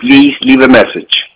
Please leave a message.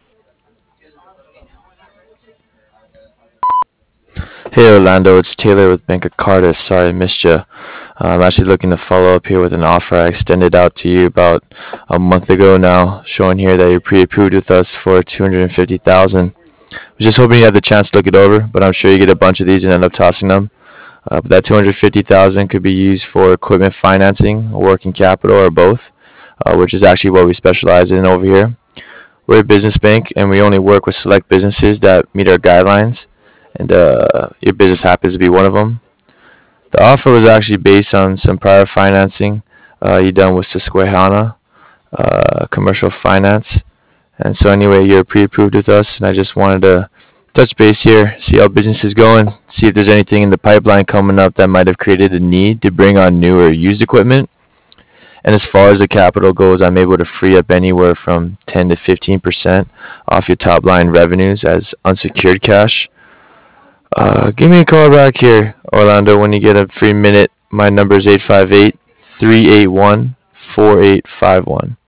Hey Orlando, it's Taylor with Bank of Cardiff. Sorry I missed you. I'm actually looking to follow up here with an offer I extended out to you about a month ago now, showing here that you're pre-approved with us for 250,000. Was just hoping you had the chance to look it over, but I'm sure you get a bunch of these and end up tossing them. But that 250,000 could be used for equipment financing, working capital, or both, which is actually what we specialize in over here. We're a business bank, and we only work with select businesses that meet our guidelines, and your business happens to be one of them. The offer was actually based on some prior financing you done with Susquehanna Commercial Finance. And so anyway, you're pre-approved with us, and I just wanted to touch base here, see how business is going, see if there's anything in the pipeline coming up that might have created a need to bring on new or used equipment. And as far as the capital goes, I'm able to free up anywhere from 10 to 15% off your top line revenues as unsecured cash. Give me a call back here, Orlando, when you get a free minute. My number is 858 381 4851.